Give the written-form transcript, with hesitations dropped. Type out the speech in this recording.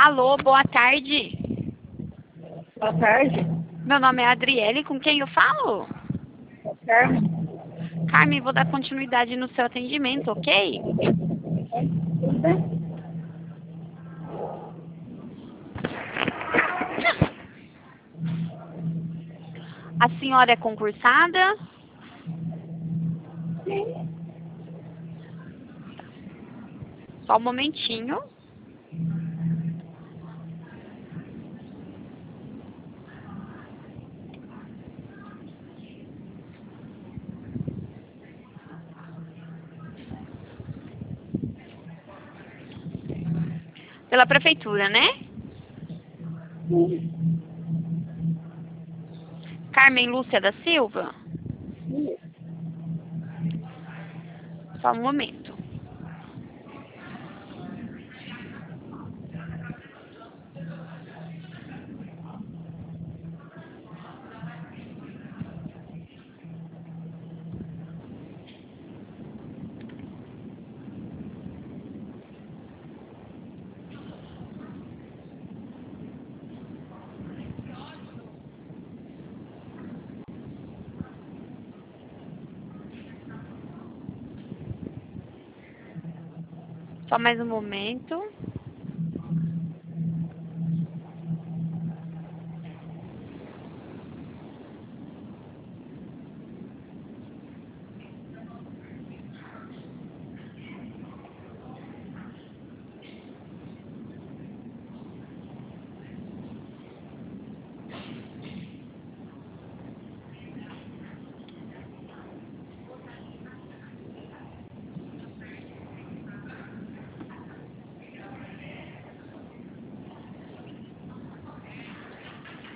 Alô, boa tarde. Boa tarde. Meu nome é Adriele, com quem eu falo? Carmen. Carmen, vou dar continuidade no seu atendimento, ok? Tudo bem? A senhora é concursada? Sim. Só um momentinho. Pela prefeitura, né? Sim. Carmen Lúcia da Silva? Sim. Só um momento. Só mais um momento.